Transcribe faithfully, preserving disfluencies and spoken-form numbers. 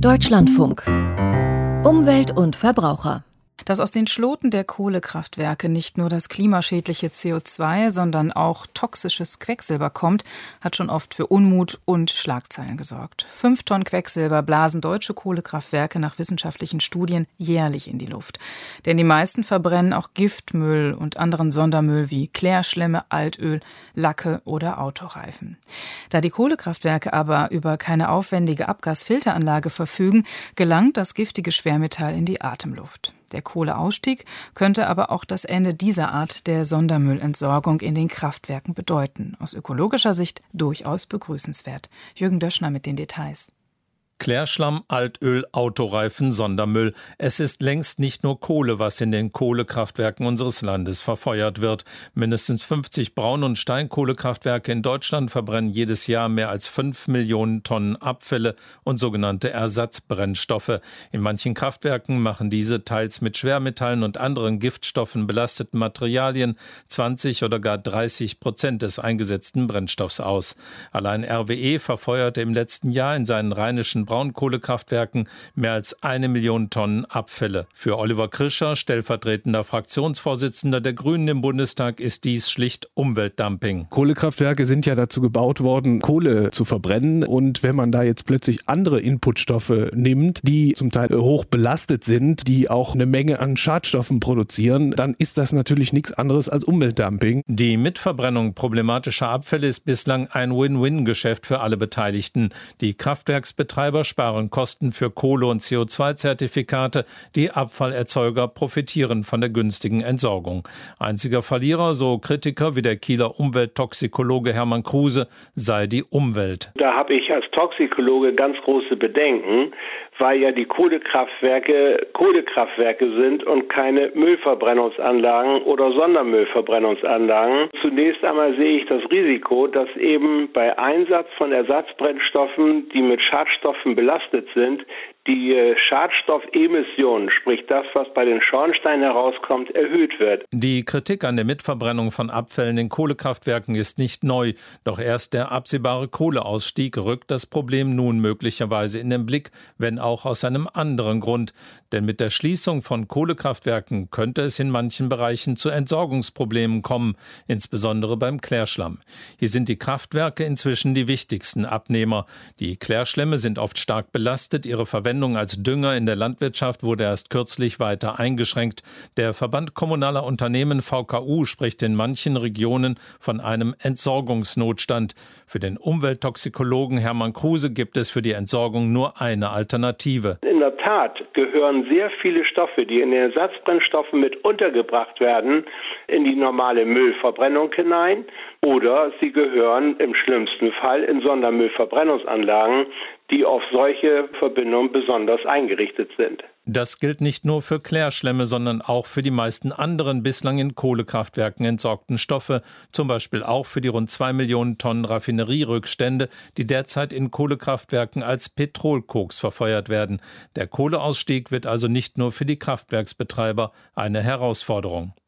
Deutschlandfunk. Umwelt und Verbraucher. Dass aus den Schloten der Kohlekraftwerke nicht nur das klimaschädliche C O zwei, sondern auch toxisches Quecksilber kommt, hat schon oft für Unmut und Schlagzeilen gesorgt. Fünf Tonnen Quecksilber blasen deutsche Kohlekraftwerke nach wissenschaftlichen Studien jährlich in die Luft. Denn die meisten verbrennen auch Giftmüll und anderen Sondermüll wie Klärschlämme, Altöl, Lacke oder Autoreifen. Da die Kohlekraftwerke aber über keine aufwendige Abgasfilteranlage verfügen, gelangt das giftige Schwermetall in die Atemluft. Der Kohleausstieg könnte aber auch das Ende dieser Art der Sondermüllentsorgung in den Kraftwerken bedeuten. Aus ökologischer Sicht durchaus begrüßenswert. Jürgen Döschner mit den Details. Klärschlamm, Altöl, Autoreifen, Sondermüll. Es ist längst nicht nur Kohle, was in den Kohlekraftwerken unseres Landes verfeuert wird. Mindestens fünfzig Braun- und Steinkohlekraftwerke in Deutschland verbrennen jedes Jahr mehr als fünf Millionen Tonnen Abfälle und sogenannte Ersatzbrennstoffe. In manchen Kraftwerken machen diese teils mit Schwermetallen und anderen Giftstoffen belasteten Materialien zwanzig oder gar dreißig Prozent des eingesetzten Brennstoffs aus. Allein R W E verfeuerte im letzten Jahr in seinen rheinischen Braunkohlekraftwerken mehr als eine Million Tonnen Abfälle. Für Oliver Krischer, stellvertretender Fraktionsvorsitzender der Grünen im Bundestag, ist dies schlicht Umweltdumping. Kohlekraftwerke sind ja dazu gebaut worden, Kohle zu verbrennen. Und wenn man da jetzt plötzlich andere Inputstoffe nimmt, die zum Teil hoch belastet sind, die auch eine Menge an Schadstoffen produzieren, dann ist das natürlich nichts anderes als Umweltdumping. Die Mitverbrennung problematischer Abfälle ist bislang ein Win-Win-Geschäft für alle Beteiligten. Die Kraftwerksbetreiber sparen Kosten für Kohle- und C O zwei Zertifikate. Die Abfallerzeuger profitieren von der günstigen Entsorgung. Einziger Verlierer, so Kritiker wie der Kieler Umwelttoxikologe Hermann Kruse, sei die Umwelt. Da habe ich als Toxikologe ganz große Bedenken, weil ja die Kohlekraftwerke Kohlekraftwerke sind und keine Müllverbrennungsanlagen oder Sondermüllverbrennungsanlagen. Zunächst einmal sehe ich das Risiko, dass eben bei Einsatz von Ersatzbrennstoffen, die mit Schadstoffen belastet sind, die Schadstoffemissionen, sprich das, was bei den Schornsteinen herauskommt, erhöht wird. Die Kritik an der Mitverbrennung von Abfällen in Kohlekraftwerken ist nicht neu. Doch erst der absehbare Kohleausstieg rückt das Problem nun möglicherweise in den Blick, wenn auch aus einem anderen Grund. Denn mit der Schließung von Kohlekraftwerken könnte es in manchen Bereichen zu Entsorgungsproblemen kommen, insbesondere beim Klärschlamm. Hier sind die Kraftwerke inzwischen die wichtigsten Abnehmer. Die Klärschlämme sind oft stark belastet, ihre Verwendung als Dünger in der Landwirtschaft wurde erst kürzlich weiter eingeschränkt. Der Verband Kommunaler Unternehmen V K U spricht in manchen Regionen von einem Entsorgungsnotstand. Für den Umwelttoxikologen Hermann Kruse gibt es für die Entsorgung nur eine Alternative. In der Tat gehören sehr viele Stoffe, die in den Ersatzbrennstoffen mit untergebracht werden, in die normale Müllverbrennung hinein. Oder sie gehören im schlimmsten Fall in Sondermüllverbrennungsanlagen, die auf solche Verbindungen besonders eingerichtet sind. Das gilt nicht nur für Klärschlämme, sondern auch für die meisten anderen bislang in Kohlekraftwerken entsorgten Stoffe, zum Beispiel auch für die rund zwei Millionen Tonnen Raffinerierückstände, die derzeit in Kohlekraftwerken als Petrolkoks verfeuert werden. Der Kohleausstieg wird also nicht nur für die Kraftwerksbetreiber eine Herausforderung.